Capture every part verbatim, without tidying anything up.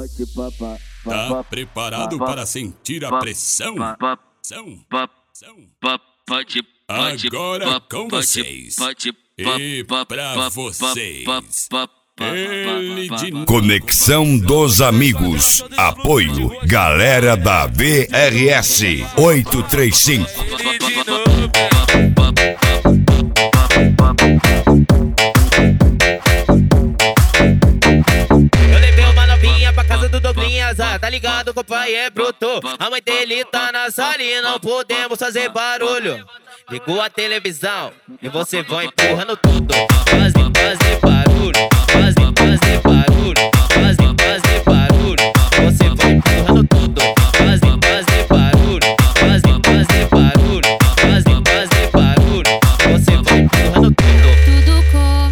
Tá preparado para sentir a pressão? São, são. Agora com vocês. E pra vocês. Ele de... Conexão dos Amigos. Apoio Galera da V R S oito três cinco. Eu levei uma novinha pra casa do Douglinhas, ah, tá ligado que o pai é bruto. A mãe dele tá na sala e não podemos fazer barulho. Ligou a televisão e você vai empurrando tudo. Fazem, fazem barulho, fazem, fazem barulho, fazem, fazem barulho. Você vai empurrando tudo. Fazem, fazem barulho, fazem, fazem barulho, fazem, fazem barulho. Você vai empurrando tudo. Tudo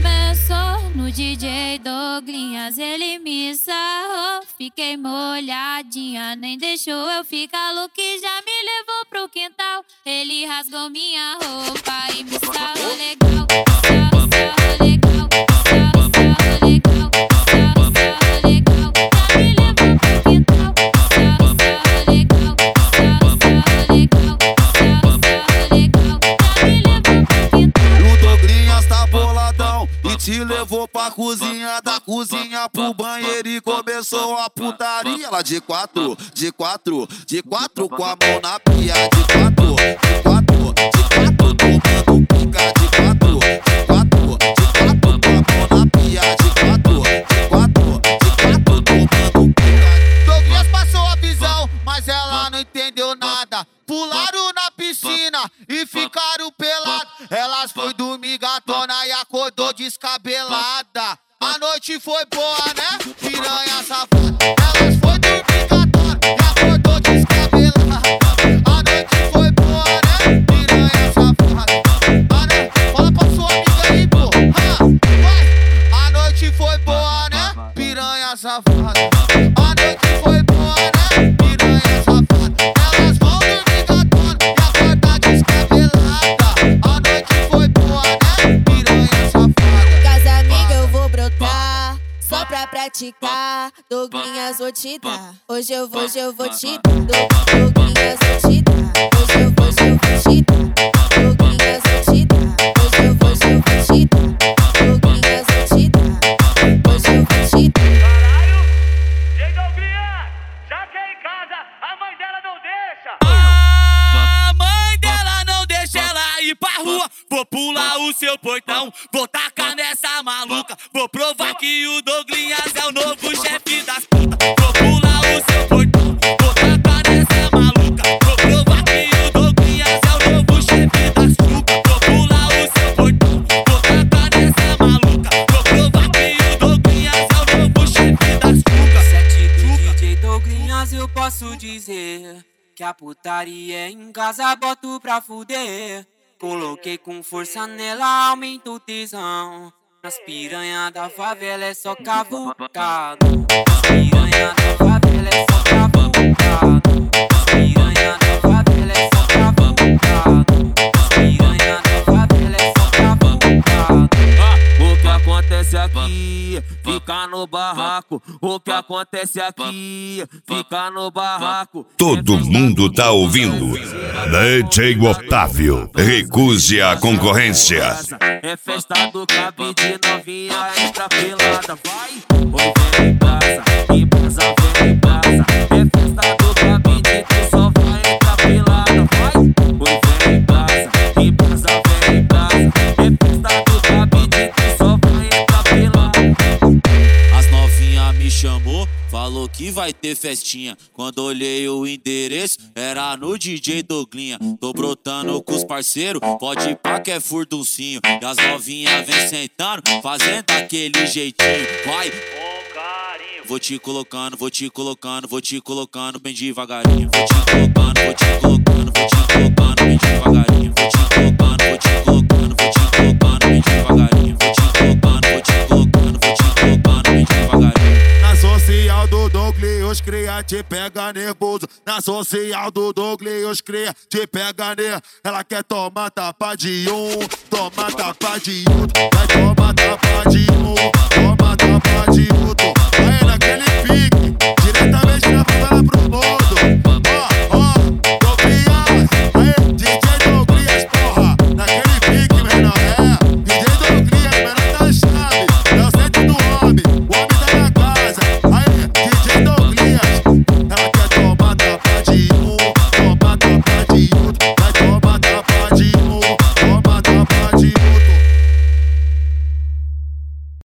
começou no D J Douglinhas, ele me sarrou. Fiquei molhadinha, nem deixou eu ficar louca e já me levou pro quintal. Ele rasgou minha roupa e me sarrou legal. Sarrou, sarrou legal, sarrou, sarrou legal, sarrou, sarrou legal. Já me levou pro quintal. Sarrou, sarrou legal, sarrou, sarrou legal, sarrou, sarrou legal. Já me levou pro quintal. O Douglinhas tá boladão e te levou pra cozinha, da cozinha pro banheiro e começou a putaria. Ela de quatro, de quatro, de quatro com a mão na pia. De quatro, de quatro, de quatro, tomando pica. De quatro, de quatro, de quatro com a mão na pia. De quatro, de quatro, de quatro, tomando pica. Douglinhas passou a visão, mas ela não entendeu nada. Pularam na piscina e ficaram pelados. Elas foi dormir gatona e acordou descabelada. A noite foi boa, né? Piranha safada. Elas foi dormir gatona e acordou descabelada. A noite foi boa, né? Piranha safada. Ah, né? Fala pra sua amiga aí, pô. Ah, vai. A noite foi boa, né? Piranha safada. A noite foi boa, né? Piranha safada. Elas vão dormir gatona e acordar descabelada. A noite foi boa, né? Piranha safada. Casa amiga eu vou brotar, só pra praticar. Douglinhas vou te dar, hoje eu vou, hoje eu vou te dar. Douglinhas vou te dar, hoje eu vou, hoje eu vou te dar. Douglinhas vou te dar, hoje eu vou, hoje eu vou te dar. Douglinhas vou te dar, hoje eu vou te dar. Caralho, ei Douglinhas, já que é em casa, a mãe dela não deixa. A mãe dela não deixa ela ir pra rua. Vou pular o seu portão, vou tacar nessa maluca. Vou provar que o Douglinhas é o novo chefe das putas. Vou pular o seu portão, vou tacar nessa maluca. Vou provar que o Douglinhas é o novo chefe das putas. Vou pular o seu portão, vou tacar nessa maluca. Vou provar que o Douglinhas é o novo chefe das putas. Sete do D J Douglinhas eu posso dizer que a putaria em casa boto pra fuder. Coloquei com força nela, aumenta o tesão. Nas piranha da favela é só cavucado. Nas piranha da favela é só cavucado. Nas piranha da favela é só cavucado. Nas piranha da favela é só cavucado. O que acontece aqui, fica no barraco. O que acontece aqui, fica no barraco. Todo mundo tá ouvindo. D J Otávio, recuse a concorrência. É festa do cabide, novinha entra pelada. Vai, oi vem em casa, em casa vem em casa. É festa do cabide, tu só vai entrar pelada. Vai, oi vem em casa, em casa vem em casa. É festa do cabide, tu só vai entrar pelada. As novinha me chamou, falou que vai ter festinha. Quando olhei o endereço, era no D J Douglinha. Tô brotando com os parceiros, pode ir pra que é furduncinho. E as novinha vem sentando, fazendo aquele jeitinho. Vai, Com carinho. vou te colocando, vou te colocando, vou te colocando bem devagarinho. Vou te colocando, vou te colocando, vou te colocando bem devagarinho. Vou te colocando, vou te colocando, vou te colocando bem devagarinho. Vou te colocando, vou te colocando, vou te colocando bem devagarinho. Na social do Douglinhas cria, te pega nervoso. Na social do Douglinhas cria, te pega nervoso. Ela quer tomar tapa de um, toma tapa de outro. Vai tomar tapa de um, toma tapa de outro. Vai